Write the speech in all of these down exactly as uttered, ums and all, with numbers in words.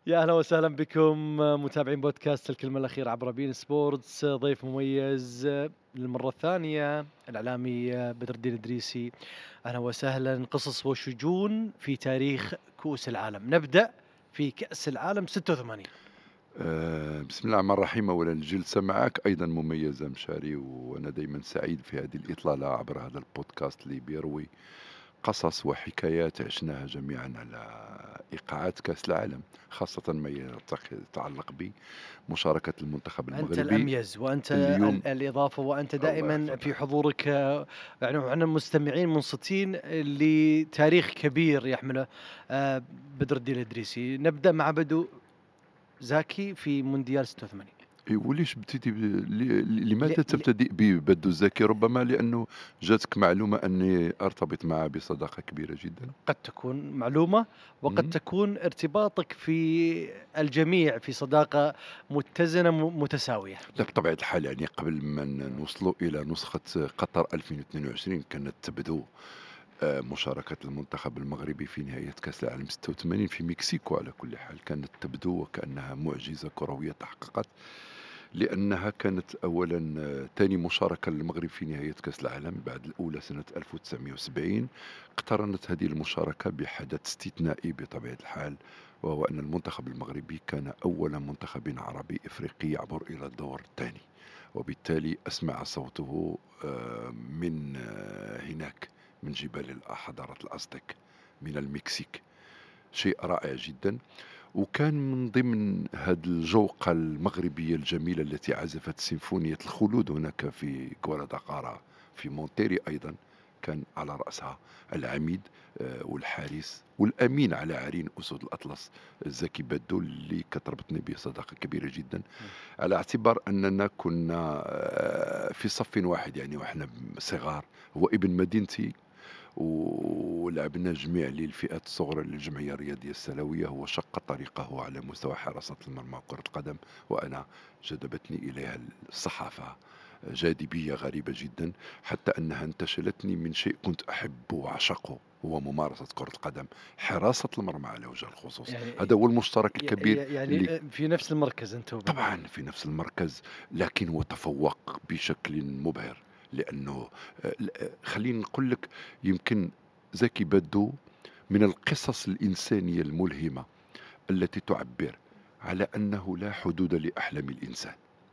يا أهلا وسهلا بكم متابعين بودكاست الكلمة الأخيرة عبر بين سبورتس. ضيف مميز للمرة الثانية الإعلامي بدر الدين الإدريسي. أهلا وسهلا. قصص وشجون في تاريخ كؤوس العالم. نبدأ في كأس العالم ستة وثمانين. آه، بسم الله الرحمن الرحيم. أولا الجلسة معك أيضا مميزة مشاري، وأنا دايما سعيد في هذه الإطلالة عبر هذا البودكاست اللي بيروي قصص وحكايات عشناها جميعا على إيقاعات كأس العالم، خاصة ما يتق- يتعلق بمشاركة المنتخب أنت المغربي الأميز وأنت اليوم. ال- الإضافة، وأنت الله دائما في يحفظك. حضورك. آه، يعني عن المستمعين منصتين لتاريخ كبير يحمله آه، بدر الدين الإدريسي. نبدأ مع بدو زاكي في مونديال ستة وثمانين. إيه، وليش ابتدي ب... ل- لماذا تبتدئ ببدو الزكي؟ ربما لأنه جاتك معلومة أني أرتبط معه بصداقة كبيرة جدا. قد تكون معلومة، وقد مم. تكون ارتباطك في الجميع في صداقة متزنة م- متساوية. لا، بطبيعة الحال يعني قبل ما ن- نوصلوا إلى نسخة قطر ألفين واثنين وعشرين كانت تبدو آه، مشاركة المنتخب المغربي في نهاية كأس العالم ستة وثمانين في مكسيكو. على كل حال كانت تبدو وكأنها معجزة كروية تحققت، لأنها كانت أولا آه، ثاني مشاركة للمغرب في نهاية كأس العالم بعد الأولى سنة ألف وتسعمائة وسبعين. اقترنت هذه المشاركة بحدث استثنائي بطبيعة الحال، وهو أن المنتخب المغربي كان أول منتخب عربي إفريقي يعبر إلى الدور الثاني، وبالتالي أسمع صوته آه، من آه، هناك، من جبال حضارة الأزتك، من المكسيك. شيء رائع جدا. وكان من ضمن هذه الجوقة المغربية الجميلة التي عزفت سيمفونية الخلود هناك في غوالاداقارا في مونتيري أيضا، كان على رأسها العميد آه، والحارس والأمين على عرين أسود الأطلس زكي بدو، اللي كتربطني به صداقة كبيرة جدا، على اعتبار أننا كنا آه، في صف واحد يعني وإحنا صغار. هو ابن مدينتي، ولعبنا جميع للفئات الصغرى للجمعية الرياضية السلوية. هو شق طريقه على مستوى حراسة المرمى وكرة القدم، وأنا جذبتني إليها الصحافة جاذبية غريبة جدا، حتى أنها انتشلتني من شيء كنت أحبه وأعشقه، هو ممارسة كرة القدم، حراسة المرمى على وجه الخصوص. يعني هذا هو المشترك ي- الكبير ي- اللي يعني في نفس المركز أنت وبدو. طبعا في نفس المركز، لكن هو تفوق بشكل مبهر. لأنه آه، ل- آه، خليني نقول لك، يمكن زكي بدو من القصص الإنسانية الملهمة التي تعبر على أنه لا حدود لأحلام الإنسان.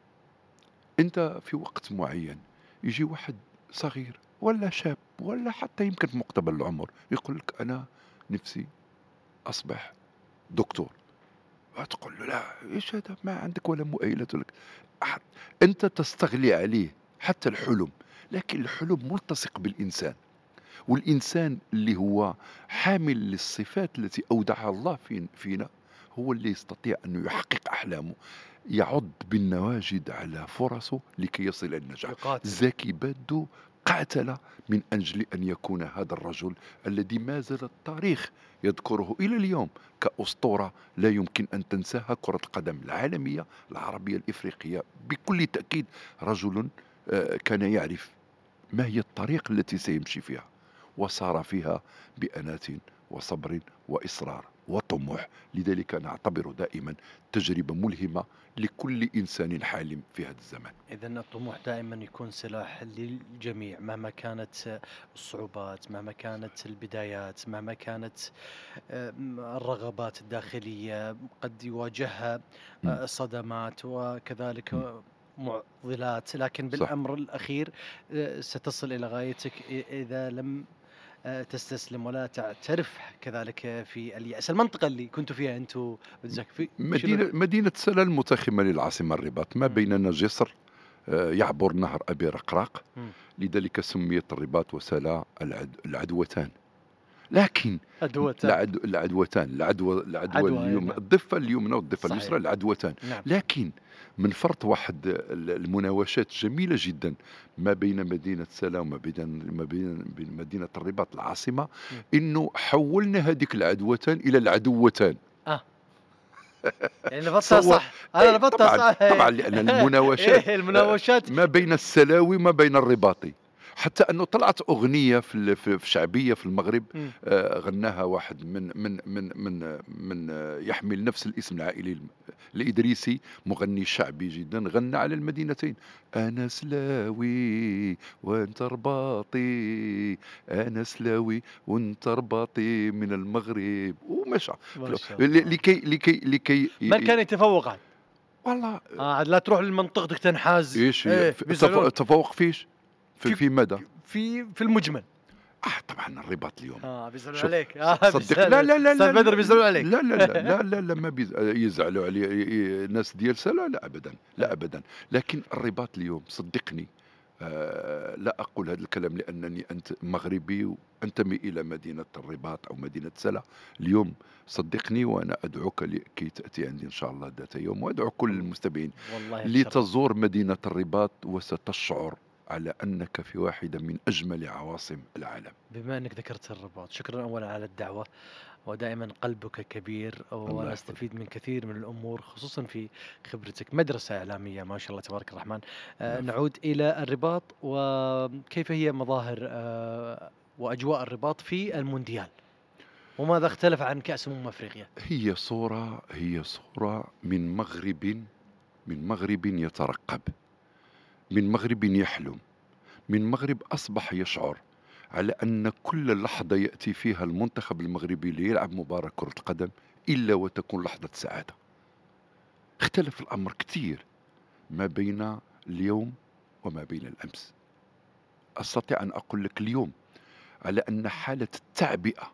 أنت في وقت معين يجي واحد صغير ولا شاب ولا حتى يمكن في مقتبل العمر يقول لك أنا نفسي أصبح دكتور، تقول له لا، ايش هذا، ما عندك ولا مؤهلات لك أحد. انت تستغلي عليه حتى الحلم، لكن الحلم ملتصق بالانسان، والانسان اللي هو حامل للصفات التي اودعها الله في فينا هو اللي يستطيع انه يحقق احلامه، يعض بالنواجد على فرصه لكي يصل الى النجاح. يقاتل. زكي بدو قاتل من أجل أن يكون هذا الرجل الذي ما زال التاريخ يذكره إلى اليوم كأسطورة لا يمكن أن تنساها كرة القدم العالمية العربية الإفريقية بكل تأكيد. رجل آه، كان يعرف ما هي الطريق التي سيمشي فيها، وسار فيها بأنات وصبر وإصرار وطموح. لذلك أنا أعتبر دائما تجربة ملهمة لكل إنسان حالم في هذا الزمان. إذن الطموح دائما يكون سلاح للجميع، مهما كانت الصعوبات، مهما كانت البدايات، مهما كانت آه، الرغبات الداخلية قد يواجهها مم. آه، صدمات وكذلك مم. آه، معضلات، لكن صح. بالأمر الأخير آه، ستصل إلى غايتك إ- إذا لم آه، تستسلم ولا تعترف كذلك في اليأس. المنطقة اللي كنتوا فيها أنتوا بتزك في شنو؟ مدينة مدينة سلا المتخمة للعاصمة الرباط، ما مم. بيننا جسر آه، يعبر نهر أبي رقراق، مم. لذلك سميت الرباط وسلا العد... العدوتان. لكن أدوتان. العدو العدوتان العدوى العدوى عدوى، أي اليمنى، نعم. الضفة اليمنى والضفة اليسرى، صحيح. العدوتان. نعم. لكن من فرط واحد ال- المناوشات جميلة جدا ما بين مدينة سلا وما بين ما بين بين مدينة الرباط العاصمة، مم. إنه حولنا هذيك العدوتان إلى العدوتان. آه يعني لفظتها تصور. صح، أنا أي لفظتها طبعا صح. طبعا، لأن المناوشات إيه آه، المناوشات. ما بين السلاوي وما بين الرباطي حتى أنه طلعت أغنية في ال- في في شعبية في المغرب، مم. آه، غناها واحد من من من من من آه، يحمل نفس الاسم العائلي الم- الإدريسي، مغني شعبي جدا، غنى على المدينتين: أنا سلاوي وأنت رباطي، أنا سلاوي وأنت رباطي من المغرب، ومشى ما شاء ل- الله. لكي لكي لكي من ي- كان يتفوق عاد؟ والله آه عاد لا تروح لمنطقتك تنحاز، ايش هي ايه ف- تف- بيزعلون. تفوق فيش في في في مدى. في في المجمل. آه طبعا الرباط اليوم، اه بيزعلون شوف، عليك، ص- اه صدق، لا بيزعلون لا لا استاذ لا بدر، لا بيزعلون عليك. لا لا لا لا لا لا ما بيز... يزعلوا علي ي- ي- ناس ديال سلا، لا ابدا، لا آه. ابدا. لكن الرباط اليوم صدقني، آه لا اقول هذا الكلام لانني انت مغربي وانتمي الى مدينه الرباط او مدينه سلا اليوم. صدقني وانا ادعوك لكي تاتي عندي ان شاء الله ذات يوم، وادعو كل والله المستمعين والله اتشرف. لتزور مدينه الرباط، وستشعر على انك في واحده من اجمل عواصم العالم. بما انك ذكرت الرباط، شكرا اولا على الدعوه، ودائما قلبك كبير، الله وانا يحفظك. استفيد من كثير من الامور، خصوصا في خبرتك، مدرسه اعلاميه ما شاء الله تبارك الرحمن. آه نعم. نعود الى الرباط، وكيف هي مظاهر آه واجواء الرباط في المونديال، وماذا اختلف عن كاس امم افريقيا؟ هي صورة هي صورة من مغرب، من مغرب يترقب، من مغرب يحلم، من مغرب أصبح يشعر على أن كل لحظة يأتي فيها المنتخب المغربي ليلعب مباراة كرة القدم إلا وتكون لحظة سعادة. اختلف الأمر كثير ما بين اليوم وما بين الأمس. أستطيع أن أقول لك اليوم على أن حالة التعبئة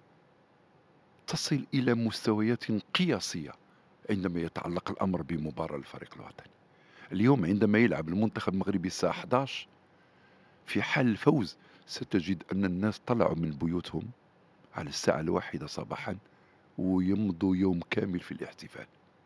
تصل إلى مستويات قياسية عندما يتعلق الأمر بمباراة الفريق الوطني. اليوم عندما يلعب المنتخب المغربي الساعة إحدى عشر، في حال الفوز ستجد أن الناس طلعوا من بيوتهم على الساعة الواحدة صباحا ويمضوا يوم كامل في الاحتفال.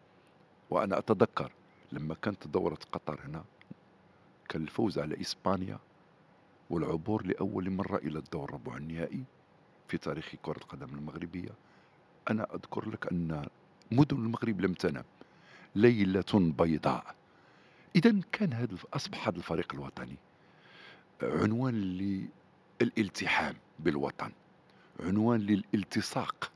وأنا أتذكر لما كانت دورة قطر هنا، كان الفوز على إسبانيا والعبور لأول مرة إلى الدور الربع النهائي في تاريخ كرة القدم المغربية. أنا أذكر لك أن مدن المغرب لم تنم ليلة بيضاء. إذا كان هذا، أصبح هذا الفريق الوطني عنوان للالتحام بالوطن، عنوان للالتصاق،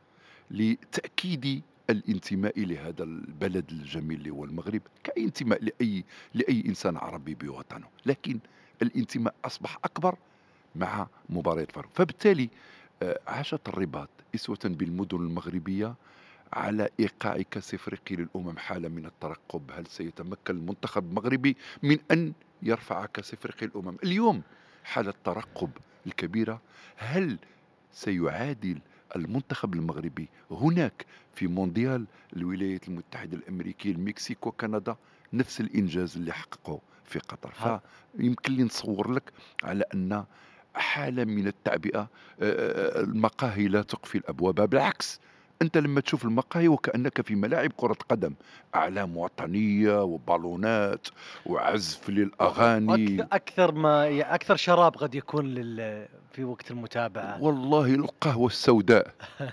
لتأكيد الانتماء لهذا البلد الجميل اللي هو المغرب، كأي انتماء لأي لأي إنسان عربي بوطنه، لكن الانتماء أصبح أكبر مع مباراة الفرق. فبالتالي آه، عاشت الرباط إسوة بالمدن المغربية على إيقاع كأس إفريقيا للأمم حالة من الترقب. هل سيتمكن المنتخب المغربي من أن يرفع كأس إفريقيا للأمم؟ اليوم حالة الترقب الكبيرة. هل سيعادل المنتخب المغربي هناك في مونديال الولايات المتحدة الأمريكية، المكسيك وكندا نفس الإنجاز اللي حققه في قطر؟ ها- فيمكن لي نصور لك على أن حالة من التعبئة. آه، آه، المقاهي لا تقفل أبوابها، بالعكس، أنت لما تشوف المقاهي وكأنك في ملاعب كرة قدم، أعلام وطنية وبالونات وعزف واكثر للأغاني. اكثر ما ي- اكثر شراب قد يكون لل في وقت المتابعه. والله القهوة السوداء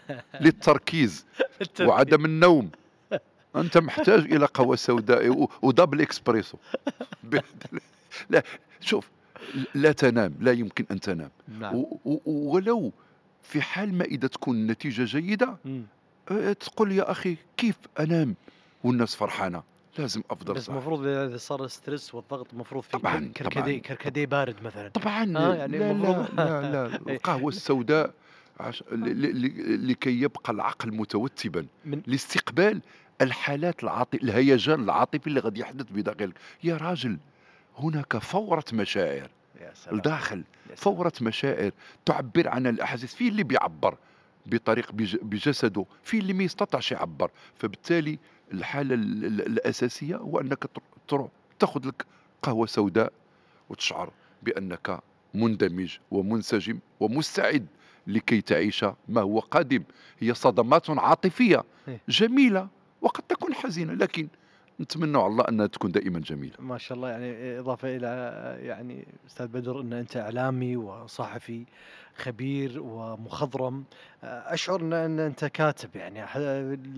للتركيز التركيز. وعدم النوم. أنت محتاج إلى قهوة سوداء و- ودبل إكسبريسو. ب- لا، شوف، لا تنام، لا يمكن أن تنام. نعم. و- و- ولو في حال ما إذا تكون النتيجة جيدة، مم. أه، تقول يا أخي كيف أنام والناس فرحانة؟ لازم أفضل بس صح. المفروض اذا صار ستريس والضغط، المفروض في كر- طبعا كركديه طبعا كركديه بارد مثلا. طبعا ها يعني لا لا المفروض. لا لا إيه. القهوة السوداء عش... ل... ل... ل... لكي يبقى العقل متوتبا من لاستقبال الحالات العاطفة، الهيجان العاطفي اللي قد يحدث بداخلك. يا راجل، هناك فورة مشاعر يا سلام. الداخل، يا سلام. فورة مشاعر تعبر عن الأحاسيس. في اللي بيعبر بطريق بج... بجسده، في اللي ما يستطيعش يعبر. فبالتالي الحالة ال... ال... الأساسية هو أنك تر- تروح تأخذ لك قهوة سوداء وتشعر بأنك مندمج ومنسجم ومستعد لكي تعيش ما هو قادم. هي صدمات عاطفية إيه. جميلة وقد تكون حزينة، لكن نتمنى على الله أنها تكون دائما جميلة. ما شاء الله، يعني إضافة إلى يعني أستاذ بدر أن أنت إعلامي وصحفي خبير ومخضرم، أشعر أن أن أنت كاتب، يعني ح-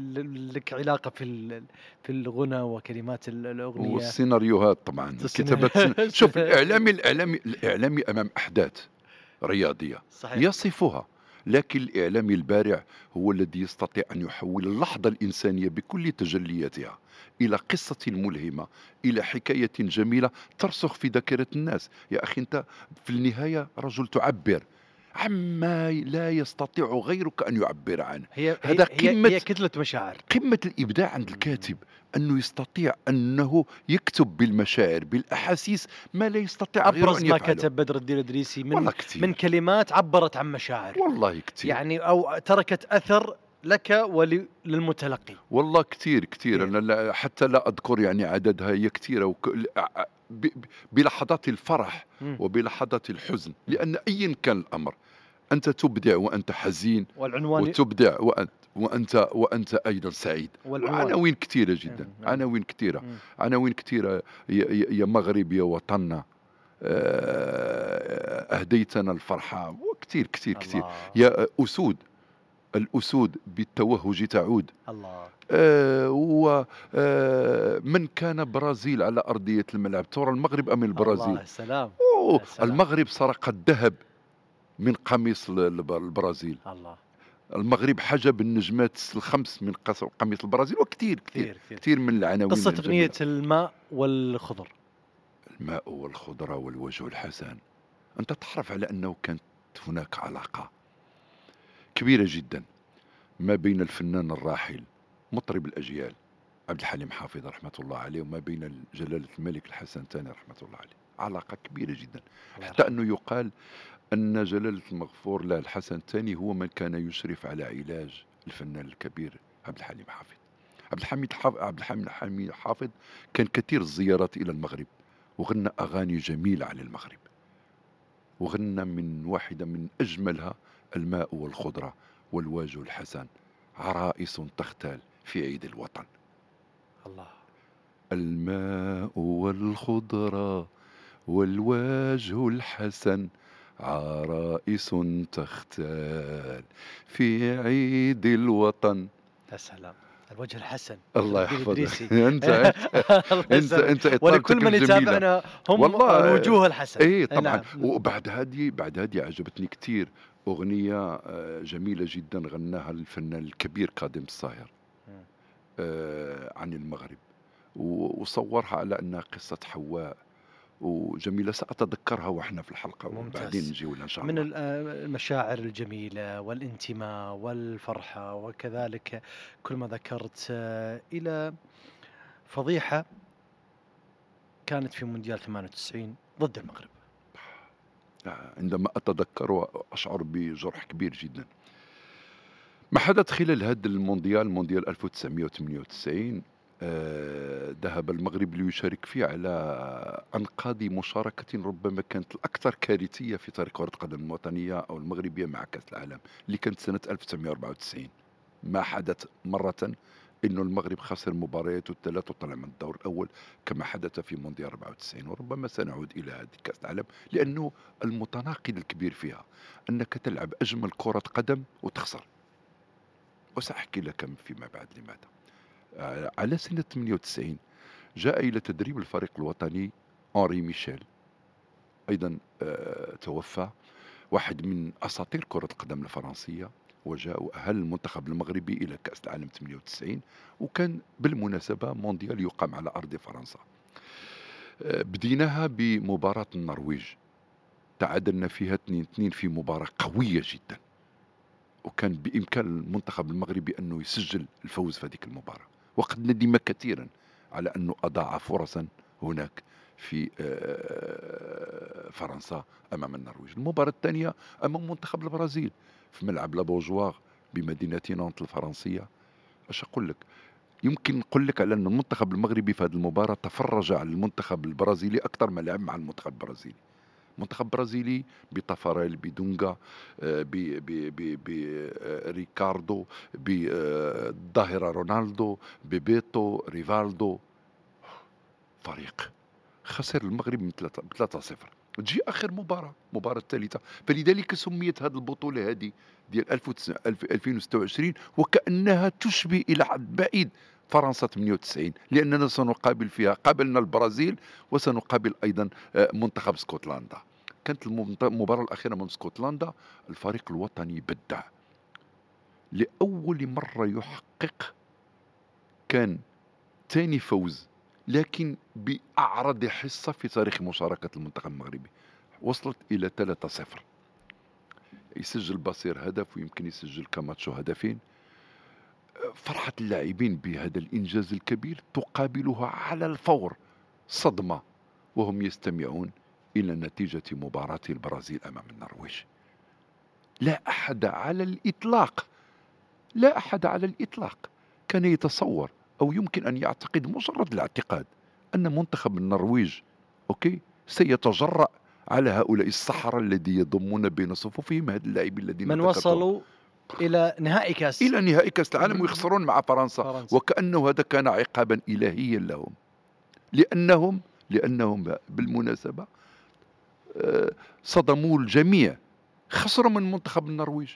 لك علاقة في ال- في الغنى وكلمات ال- الأغنية. والسيناريوهات طبعا، السينا- كتابة سن... شوف، الإعلامي الإعلامي الإعلامي أمام أحداث رياضية صحيح. يصفها، لكن الإعلامي البارع هو الذي يستطيع أن يحول اللحظة الإنسانية بكل تجلياتها إلى قصة ملهمة، إلى حكاية جميلة ترسخ في ذاكرة الناس. يا أخي أنت في النهاية رجل تعبر عما لا يستطيع غيرك أن يعبر عنه. هي هي هذا هي, قمة هي كتلة مشاعر. قمة الإبداع عند مم. الكاتب، أنه يستطيع أنه يكتب بالمشاعر بالأحاسيس ما لا يستطيع غيره أبرز أن ما يفعله. كتب بدر الدين الإدريسي من والله من كتير، كلمات عبرت عن مشاعر، والله كتير، يعني أو تركت أثر لك وللمتلقي. والله كتير كتير. كثير. أنا لا حتى لا أذكر يعني عددها، هي كتيرة وك... ع- ب... ب- بلحظات الفرح مم. وبلحظات الحزن، مم. لأن أيا كان الأمر أنت تبدع وأنت حزين، والعنوان وتبدع وأنت وأنت وأنت أيضا سعيد. والعنوان وعناوين كتيرة جدا، مم. نعم. عناوين كتيرة، مم. عناوين كتيرة. يا, يا يا مغرب يا وطننا، آه، أهديتنا الفرحة، وكتير كتير كتير. الله يا أسود، الأسود بالتوهج تعود. الله آه ومن كان برازيل على أرضية الملعب، ترى المغرب أم البرازيل؟ الله سلام. أوه يا سلام. المغرب سرق الذهب من قميص ال- الب- البرازيل. الله المغرب حجب النجمات الخمس من قص- قميص البرازيل، وكتير كتير كثير كثير. كتير من العناوين قصة الجميلة. أغنية الماء والخضر. الماء والخضرة والوجه الحسن. أنت تعرف على أنه كانت هناك علاقة كبيرة جدا ما بين الفنان الراحل مطرب الأجيال عبد الحليم حافظ رحمة الله عليه، وما بين جلالة الملك الحسن الثاني رحمة الله عليه. علاقة كبيرة جدا، الله حتى يرحمه. أنه يقال أن جلالة المغفور له الحسن الثاني هو من كان يشرف على علاج الفنان الكبير عبد الحليم حافظ. عبد الحميد حافظ عبد الحميد حميد حافظ كان كثير الزيارات إلى المغرب، وغنى أغاني جميلة عن المغرب، وغنى من واحدة من أجملها الماء والخضرة والوجه الحسن، عرائس تختال في عيد الوطن. الله. الماء والخضرة والوجه الحسن، عرائس تختال في عيد الوطن. يا سلام. الوجه الحسن. الله بدر الدين يحفظك. الإدريسي. انت انت الله انت, يسلمك. انت اطلالتك ولكل من الجميلة. يتابعنا هم والله الوجوه الحسن. ايه أي طبعا. نعم. وبعد هذه بعد هذه عجبتني كثير اغنيه آه، جميله جدا غناها الفنان الكبير كاظم الصاهر مم. آه، عن المغرب، و- وصورها على انها قصه حواء وجميله. ساتذكرها واحنا في الحلقه ممتاز. وبعدين نجي ولا ان شاء من الله. ال- آه، المشاعر الجميلة والانتماء والفرحة، وكذلك كل ما ذكرت آه، إلى فضيحة كانت في مونديال ثمانية وتسعين ضد المغرب. آه، عندما اتذكر اشعر بجرح كبير جدا. ما حدث خلال هذا المونديال، مونديال ألف وتسعمئة وثمانية وتسعين، آه، ذهب المغرب ليشارك فيه على أنقاض مشاركة ربما كانت الأكثر كارثية في تاريخ كرة القدم الوطنية أو المغربية مع كأس العالم، اللي كانت سنة ألف وتسعمئة وأربعة وتسعين. ما حدث مرة إنه المغرب خسر مبارياته الثلاث وطلع من الدور الأول كما حدث في مونديال أربعة وتسعين. وربما سنعود إلى هذه كأس العالم، لأنه المتناقض الكبير فيها أنك تلعب أجمل كرة قدم وتخسر. وسأحكي لك فيما بعد لماذا. آه، على سنة ثمانية وتسعين جاء إلى تدريب الفريق الوطني أنري ميشيل، أيضا آه، توفى، واحد من أساطير كرة القدم الفرنسية، وجاء وأهل المنتخب المغربي إلى كأس العالم ثمانية وتسعين، وكان بالمناسبة مونديال يقام على أرض فرنسا. آه، بديناها بمباراة النرويج، تعادلنا فيها اثنين اثنين في مباراة قوية جدا، وكان بإمكان المنتخب المغربي أنه يسجل الفوز في هذه المباراة، وقد ندم كثيرا على أنه أضاع فرصا هناك في آه، فرنسا أمام النرويج. المباراة الثانية أمام منتخب البرازيل في ملعب لابوجوار بمدينة نانت الفرنسية. اش أقول لك، يمكن نقول لك على أن المنتخب المغربي في هذه المباراة تفرج على المنتخب البرازيلي أكثر ما لعب مع المنتخب البرازيلي. منتخب برازيلي بطفاريل، بدونغا، بريكاردو، بالظاهرة رونالدو، ببيتو، ريفالدو، فريق خسر المغرب من ثلاثة صفر. تجي اخر مباراه، مباراه الثالثه، فلذلك سميت هذه البطوله هذه ديال ألفين وستة وعشرين وكانها تشبه الى حد بعيد فرنسا ثمانية وتسعين، لاننا سنقابل فيها، قابلنا البرازيل وسنقابل ايضا آه، منتخب اسكتلندا. كانت المنت- المباراة الأخيرة من اسكتلندا، الفريق الوطني بدع لأول مرة يحقق، كان ثاني فوز لكن بأعرض حصة في تاريخ مشاركة المنتخب المغربي، وصلت إلى ثلاثة صفر. يسجل بصير هدف ويمكن يسجل كاماتشو هدفين. فرحة اللاعبين بهذا الإنجاز الكبير تقابلها على الفور صدمة وهم يستمعون إلى نتيجة مباراة البرازيل أمام النرويج. لا أحد على الإطلاق لا أحد على الإطلاق كان يتصور أو يمكن أن يعتقد، مجرد الاعتقاد، أن منتخب النرويج أوكي سيتجرأ على هؤلاء السحرة الذي يضمون بين صفوفهم هذه اللاعبين الذين من ذكرتهم وصلوا إلى نهائي كأس إلى نهائي كأس العالم ويخسرون مع فرنسا، فرنسا. وكأنه هذا كان عقابا إلهيا لهم، لأنهم لأنهم بالمناسبة آه، صدموا الجميع، خسروا من منتخب النرويج.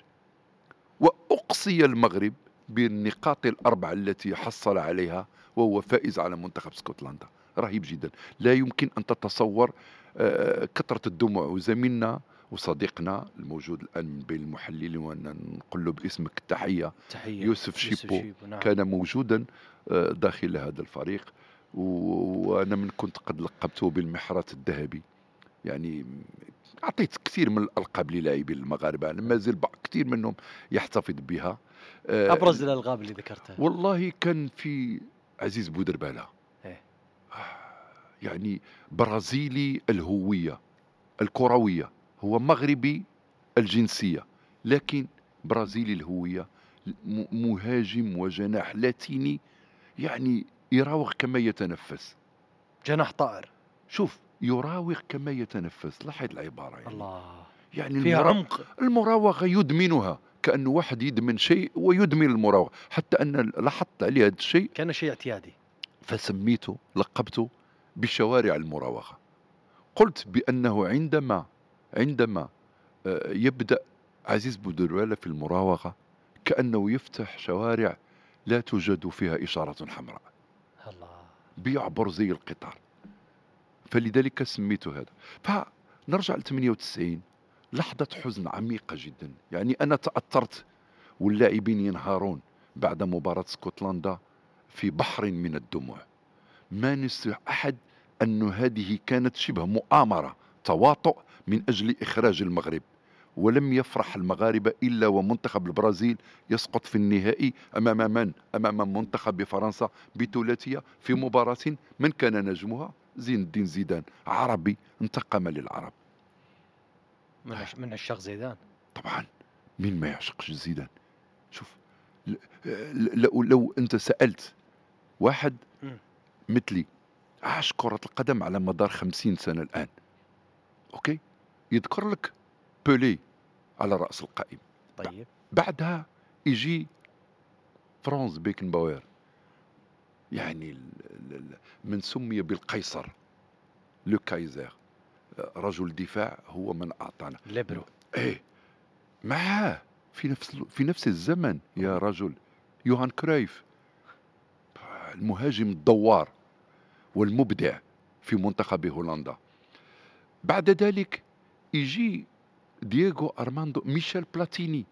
وأقصي المغرب بالنقاط الأربعة التي حصل عليها وهو فائز على منتخب اسكتلندا. رهيب جدا، لا يمكن أن تتصور آه، كثرة الدموع. وزميلنا وصديقنا الموجود الآن من بين المحللين وأن نقول له باسمك التحية، تحية يوسف شيبو, شيبو نعم. كان موجودا آه، داخل هذا الفريق، و- وأنا من كنت قد لقبته بالمحرات الذهبي. يعني أعطيت كثير من الألقاب للاعبين المغاربة، أنا ما زال بعض- كثير منهم يحتفظ بها. آه، أبرز الألقاب اللي ذكرتها. والله كان في عزيز بودربالة، إيه. يعني برازيلي الهوية الكروية، هو مغربي الجنسية لكن برازيلي الهوية، م- مهاجم وجناح لاتيني، يعني يراوغ كما يتنفس. جناح طائر. شوف، يراوغ كما يتنفس، لاحظ العبارة يعني. الله، يعني فيها المرا... عمق. المراوغة يدمنها، كأنه واحد يدمن شيء ويدمن المراوغة، حتى أن لاحظت عليه هذا الشيء كان شيء اعتيادي. فسميته لقبته بشوارع المراوغة. قلت بأنه عندما عندما آه، يبدأ عزيز بودربالة في المراوغة كأنه يفتح شوارع لا توجد فيها إشارة حمراء، الله. بيعبر زي القطار، فلذلك سميته هذا. فنرجع ل ثمانية وتسعين، لحظة حزن عميقة جدا، يعني أنا تأثرت واللاعبين ينهارون بعد مباراة اسكتلندا في بحر من الدموع. ما نسي أحد أن هذه كانت شبه مؤامرة، تواطؤ من أجل إخراج المغرب، ولم يفرح المغاربة إلا ومنتخب البرازيل يسقط في النهائي أمام من؟ أمام منتخب فرنسا بثلاثية في مباراة من كان نجمها؟ زين الدين زيدان، عربي انتقم للعرب. من عش... من عشاق زيدان طبعا، مين ما يعشقش زيدان؟ شوف، ل- ل- لو, لو أنت سألت واحد مم. مثلي عاش كرة القدم على مدار خمسين سنة الآن، أوكي، يذكر لك بولي على رأس القائمة، طيب بعدها يجي فرانز بيكنباوير، يعني ال- ال- ال- من سمي بالقيصر، لو كايزر، رجل دفاع، هو من أعطانا ليبرو. إيه معاه في نفس ال- في نفس الزمن يا رجل يوهان كرايف، المهاجم الدوار والمبدع في منتخب هولندا. بعد ذلك يجي دييغو أرماندو ميشيل بلاتيني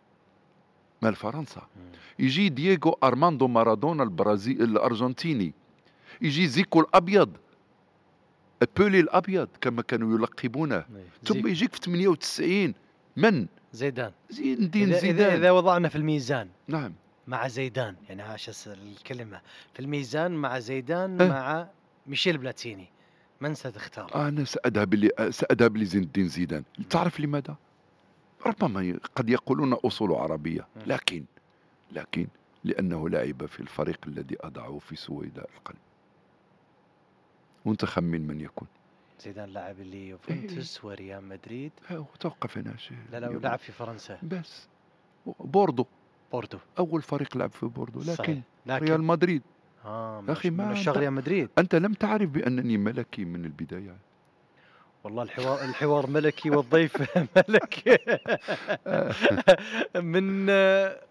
مال فرنسا، مم. يجي دييغو أرماندو مارادونا البرازيل الأرجنتيني، يجي زيكو الأبيض، بولي الأبيض كما كانوا يلقبونه، إيه. ثم زيك. يجيك في ثمانية وتسعين من؟ زيدان. زين الدين إذا, زيدان. إذا, إذا وضعنا في الميزان نعم، مع زيدان، يعني عاش الكلمة في الميزان مع زيدان أه. مع ميشيل بلاتيني، من ستختار؟ أنا سأذهب لي سأذهب لزين الدين زيدان. تعرف لماذا؟ ربما ي- قد يقولون أصول عربية، مم. لكن لكن لأنه لعب في الفريق الذي أضعه في سويداء القلب. وانت خمن من يكون. زيدان لعب اللي يوفنتوس وريال مدريد. ها، وتوقف هنا شيء. لا لا، ولعب في فرنسا بس بوردو، بورتو. أول فريق لعب في بوردو، لكن صحيح. لكن ريال مدريد. اه يا أخي، من ما عشاق أنت, ريال مدريد. أنت لم تعرف بأنني ملكي من البداية. والله الحوار الحوار ملكي والضيف ملك. من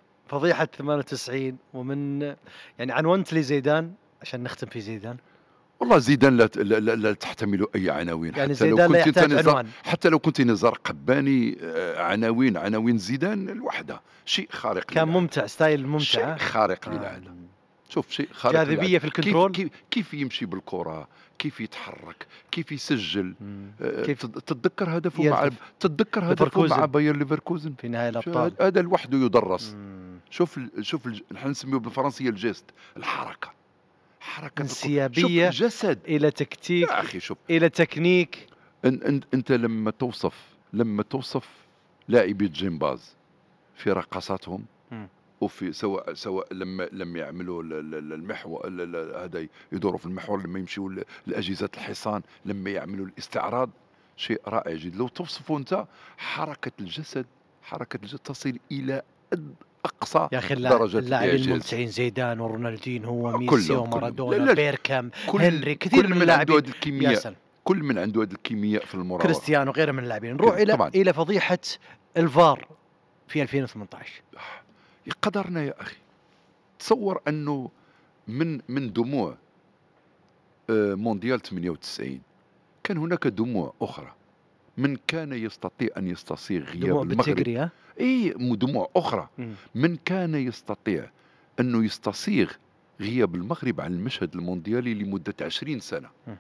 فضيحة ثمانية وتسعين، ومن يعني عنونت لي زيدان عشان نختم في زيدان. والله زيدان لا, لا, لا, لا تحتمل اي عناوين. يعني حتى لو زيدان لا كنت انت يحتاج نزار عنوان. حتى لو كنت نزار قباني، آه، عناوين عناوين زيدان الوحده شيء خارق كان للعاده. ممتع، ستايل شيء ممتع. خارق آه. للعاده. شوف شيء خارق للعاده. جاذبية في كيف الكنترول. كيف كيف يمشي بالكره، كيف يتحرك، كيف يسجل. مم. آه، كيف تت- تتذكر هدفه مع يلتف تتذكر هدفه ليفركوزن مع باير ليفركوزن في نهاية شو الأبطال. هذا هذا لوحده يدرس. مم. شوف ال- شوف ال- نحن نسميه بالفرنسيه الجيست، الحركه، حركه الكرة. شوف انسيابية الجسد إلى يا تكتيك اخي. شوف إلى تكنيك. أن أنت أنت لما توصف لما توصف لاعبي الجيمباز في رقصاتهم، مم. وفي سواء سواء لما لما يعملوا ال- ال- ال- المحور ال- ال- هذا يدوروا في المحور، لما يمشوا ل- لأجهزة الحصان، لما يعملوا الاستعراض، شيء رائع جدا. لو توصفوا أنت حركة الجسد، حركة الجسد تصل إلى أد- أقصى يا أخي اللاعب- درجة اللاعبين الإعجاز. الممتعين زيدان ورونالدينهو وميسي كلهم كلهم لا ومارادونا لا بيركام كل هنري، كثير كل من من عنده اللاعبين. هذه يا الكيمياء، سلام. كل من عنده هذه الكيمياء في المراوغة. كريستيانو غيره من اللاعبين. نروح كل- إلى طبعا إلى فضيحة الفار في ألفين وثمانية عشر. قدرنا يا أخي. تصور أنه من من دموع آه، مونديال ثمانية وتسعين كان هناك دموع أخرى. من كان يستطيع أن يستصيغ غياب دموع المغرب، بالتجري. ها. أي دموع أخرى. مم. من كان يستطيع أنه يستصيغ غياب المغرب عن المشهد المونديالي لمدة عشرين سنة. مم.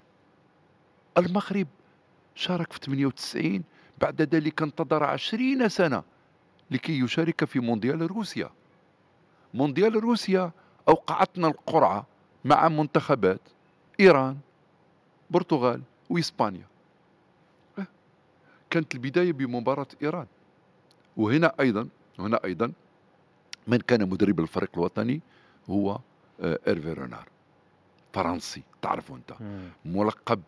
المغرب شارك في ثمانية وتسعين، بعد ذلك انتظر عشرين سنة لكي يشارك في مونديال روسيا. مونديال روسيا أوقعتنا القرعة مع منتخبات إيران، برتغال، وإسبانيا. أه، كانت البداية بمباراة إيران. وهنا أيضا هنا أيضا من كان مدرب الفريق الوطني هو آه، إيرفي رونار، فرنسي تعرفوا أنت، مم. ملقب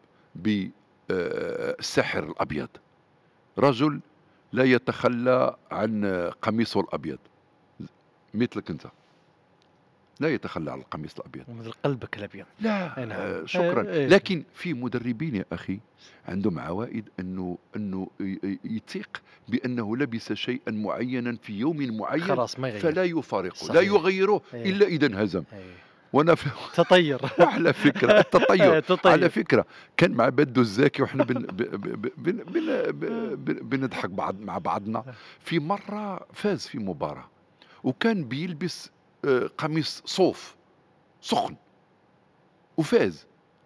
بالساحر الأبيض. رجل لا يتخلى عن آه، قميصه الأبيض، مثلك أنت لا يتخلى عن القميص الأبيض. ومثل قلبك الأبيض. لا أي نعم. آه، شكرا. إيه، إيه. لكن في مدربين يا أخي عندهم عوائد أنه أنه ي- ي- يثيق بأنه لبس شيئا معينا في يوم معين خلاص ما يغير. فلا يفارقه، لا صحيح. يغيره إيه. إلا إذا انهزم. إيه. وانا في تطير. على فكره التطير تطير. على فكره كان مع بدو الزاكي، وإحنا بن بن بن بن بن بن بنضحك بعض مع بعضنا. في مره فاز في مباراه وكان بيلبس آه، قميص صوف سخن وفاز،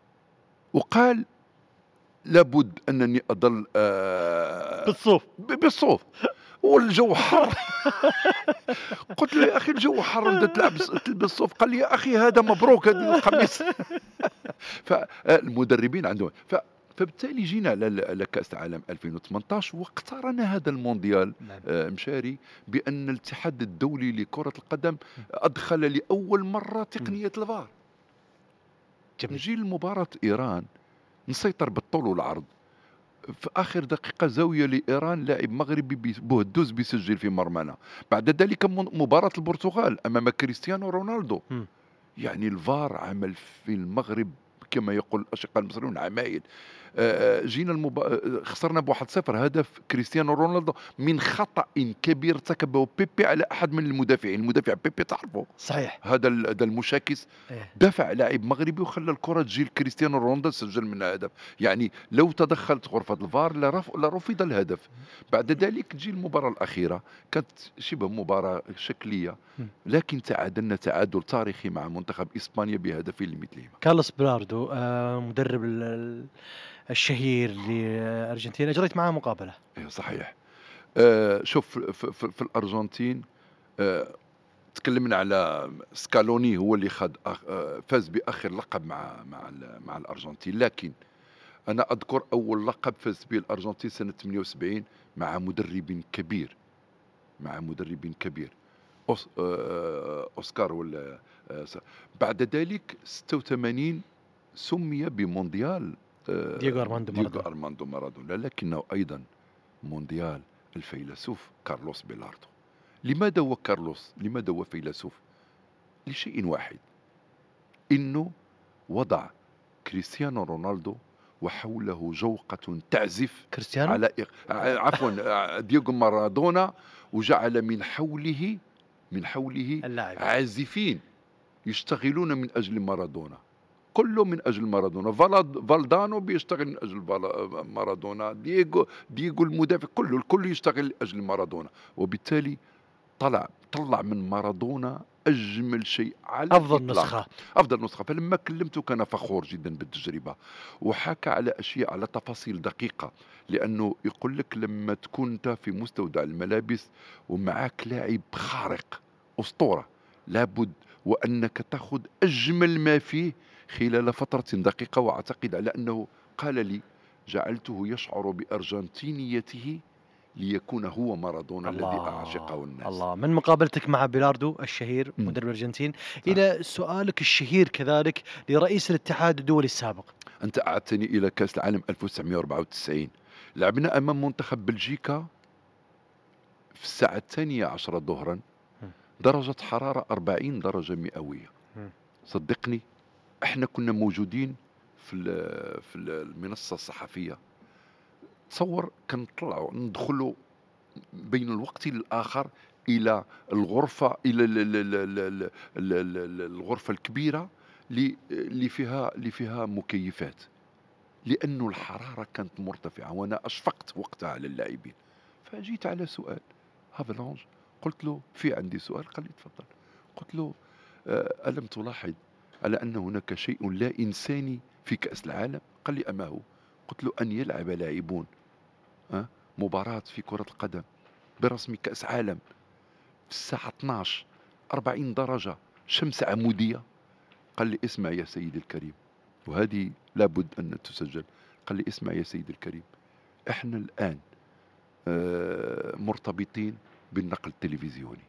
وقال لابد انني اظل آه، بالصوف. ب- بالصوف والجو حر. قلت له يا اخي الجو حر بدأت تلبس تلبس صوف. قال لي يا اخي هذا مبروك هذا القميص. فالمدربين عندهم ف فبالتالي جينا على على كاس العالم ألفين وثمانية عشر واقترن هذا المونديال نعم. آه، مشاري بان الاتحاد الدولي لكره القدم ادخل لاول مره تقنيه الفار. جميل. نجي لمباراه ايران نسيطر بالطول والعرض، في اخر دقيقه زاويه لايران، لاعب مغربي بي- بوهدوز بيسجل في مرمانا. بعد ذلك من- مباراه البرتغال امام كريستيانو رونالدو. مم. يعني الفار عمل في المغرب كما يقول الاشقاء المصريون عمايل. آه، جينا المب... آه، خسرنا بواحد صفر، هدف كريستيانو رونالدو من خطأ كبير ارتكبه بيبي على احد من المدافعين. المدافع بيبي تعرفه، صحيح. هذا ال- هذا المشاكس، إيه. دفع لاعب مغربي وخلى الكره تجي لكريستيانو رونالدو سجل منها هدف. يعني لو تدخلت غرفه الفار لرف... لرفض الهدف. بعد ذلك تجي المباراه الاخيره كانت شبه مباراه شكليه، م. لكن تعادلنا تعادل تاريخي مع منتخب اسبانيا بهدفين لمثلهما. كارلوس بلاردو، آه، مدرب ال- ال- الشهير لأرجنتين، أجريت معاه مقابلة. ايه صحيح. آه شوف في, في, في الارجنتين آه تكلمنا على سكالوني، هو اللي خد أخ- آه فاز باخر لقب مع مع ال- مع الارجنتين. لكن انا اذكر اول لقب فاز به الارجنتين سنه ثمانية وسبعين مع مدرب كبير، مع مدرب كبير أوس آه اوسكار ولا آه س- بعد ذلك ستة وثمانين سمي بمونديال آه دييغو أرماندو دييغو مارادونا. أرماندو مارادونا، لكنه ايضا مونديال الفيلسوف كارلوس بيلاردو. لماذا هو كارلوس؟ لماذا هو فيلسوف؟ لشيء واحد، انه وضع كريستيانو رونالدو وحوله جوقة تعزف كريستيانو. على إق- ع- عفوا دييغو مارادونا، وجعل من حوله من حوله اللاعب. عازفين يشتغلون من اجل مارادونا. كله من أجل مارادونا. فالاد فالدانو بيشتغل من أجل فالا- مارادونا. دييغو دييغو المدافع كله الكل يشتغل لأجل مارادونا، وبالتالي طلع طلع من مارادونا أجمل شيء على افضل الإطلاق، نسخة. أفضل نسخة. فلما كلمته كان فخور جدا بالتجربة، وحكى على أشياء، على تفاصيل دقيقة، لأنه يقول لك لما تكون أنت في مستودع الملابس ومعك لاعب خارق أسطورة، لابد وأنك تأخذ أجمل ما فيه خلال فترة دقيقة. وأعتقد على أنه قال لي جعلته يشعر بأرجنتينيته ليكون هو مارادونا الذي أعشقه الله الناس. الله، من مقابلتك مع بيلاردو الشهير مم. مدرب الأرجنتين صح. إلى سؤالك الشهير كذلك لرئيس الاتحاد الدولي السابق. أنت أعدتني إلى كأس العالم ألف وتسعمائة وأربعة وتسعين، لعبنا أمام منتخب بلجيكا في الساعة الثانية عشرة ظهرا، مم. درجة حرارة أربعين درجة مئوية. مم. صدقني احنا كنا موجودين في ال- في ال- المنصة الصحفية. تصور كنطلعوا ندخلوا بين الوقت الآخر إلى الغرفة، إلى ال- ال- ال- ال- ال- ال- ال- الغرفة الكبيرة اللي اللي فيها اللي فيها مكيفات، لأنه الحرارة كانت مرتفعة وأنا أشفقت وقتها على اللاعبين. فجيت على سؤال هافلانج، قلت له في عندي سؤال. قال لي تفضل. قلت له آه، ألم تلاحظ على أن هناك شيء لا إنساني في كأس العالم؟ قال لي أما هو؟ قلت له أن يلعب لاعبون آه، مباراة في كرة القدم برسم كأس عالم في الساعة اثناشر أربعين درجة شمس عمودية. قال لي اسمع يا سيدي الكريم، وهذه لابد أن تسجل. قال لي اسمع يا سيدي الكريم، احنا الآن آه، مرتبطين بالنقل التلفزيوني،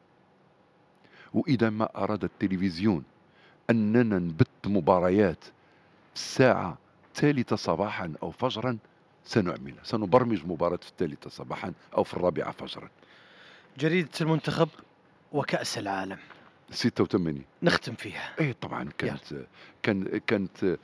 وإذا ما أراد التلفزيون أننا نبث مباريات الساعة الثالثة صباحا أو فجرا سنعمل، سنبرمج مباراة في الثالثة صباحا أو في الرابعة فجرا. جريدة المنتخب وكأس العالم ستة وثمانين نختم فيها. ايه طبعا كانت كان كانت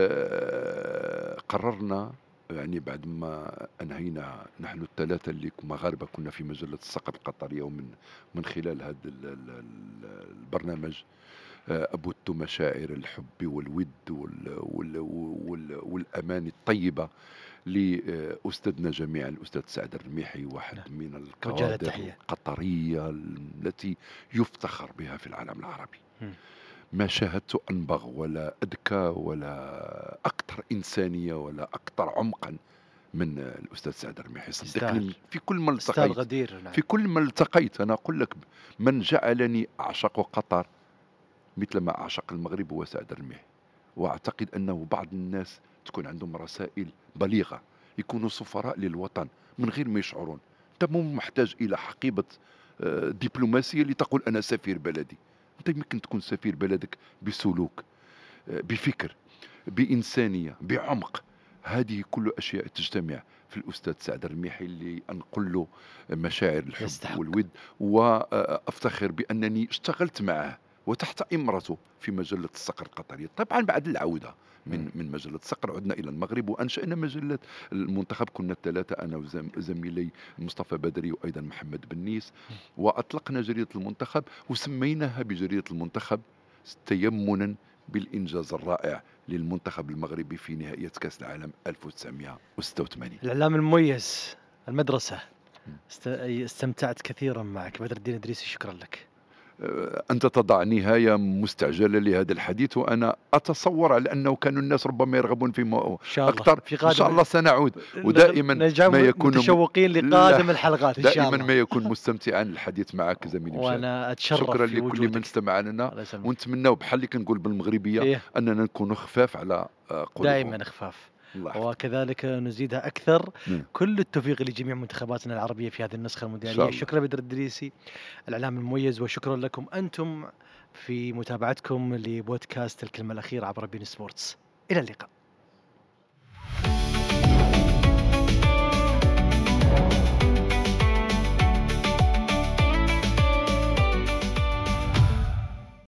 آه، قررنا يعني بعد ما انهينا نحن الثلاثه اللي مغاربه كنا في مجله الصقر القطريه، ومن من خلال هذا ال- ال- ال- البرنامج آه، أبث مشاعر الحب والود وال وال وال والأمان الطيبة لأستاذنا جميعا الأستاذ سعد الرميحي، واحد نعم. من وجه الكوادر التحية. القطرية التي يفتخر بها في العالم العربي. مم. ما شاهدت أنبغ ولا أذكى ولا أكثر إنسانية ولا أكثر عمقا من الأستاذ سعد الرميحي. صدقني يستاهل. في كل ما استاذ التقيت غدير. نعم. في كل ما التقيت أنا أقول لك من جعلني أعشق قطر مثل ما أعشق المغرب هو سعد الرميحي. وأعتقد أنه بعض الناس تكون عندهم رسائل بليغة، يكونوا سفراء للوطن من غير ما يشعرون. أنت مو محتاج إلى حقيبة آه، دبلوماسية لتقول أنا سفير بلدي. أنت يمكن تكون سفير بلدك بسلوك، آه، بفكر، بإنسانية، بعمق. هذه كل أشياء تجتمع في الأستاذ سعد الرميحي اللي أنقل له مشاعر الحب يستحق. والود، وأفتخر بأنني اشتغلت معه وتحت إمرته في مجلة الصقر القطرية. طبعا بعد العودة من من مجلة الصقر عدنا إلى المغرب وأنشأنا مجلة المنتخب. كنا الثلاثة أنا وزميلي مصطفى بدري وأيضا محمد بنيس، وأطلقنا جريدة المنتخب وسميناها بجريدة المنتخب تيمنا بالإنجاز الرائع للمنتخب المغربي في نهائية كأس العالم ألف وتسعمائة وستة وثمانين. الإعلام المميز المدرسة. م. است- استمتعت كثيرا معك بدر الدين إدريسي، شكرا لك. آه، أنت تضع نهاية مستعجلة لهذا الحديث، وأنا أتصور على أنه كانوا الناس ربما يرغبون في مو... إن شاء الله أكثر. في إن قادم شاء الله سنعود، ن- ودائما نرجع ما يكون م... متشوقين لا، لقادم الحلقات إن شاء دائما الله. ما يكون مستمتعا الحديث معك زميلي مشاري. وأنا أتشرف شكرا في لكل من وجودك. استمع لنا، الله يسلمك. ونتمنى بحال اللي كنقول بالمغربية إيه. أننا نكون خفاف على آه، قلوبهم. دائما خفاف، الله يحفظك. وكذلك نزيدها أكثر. نعم. كل التوفيق لجميع منتخباتنا العربية في هذه النسخة إن شاء المونديالية. الله. شكرا بدر الدريسي الإعلام المميز، وشكرا لكم أنتم في متابعتكم لبودكاست الكلمة الأخيرة عبر بين سبورتس. إلى اللقاء.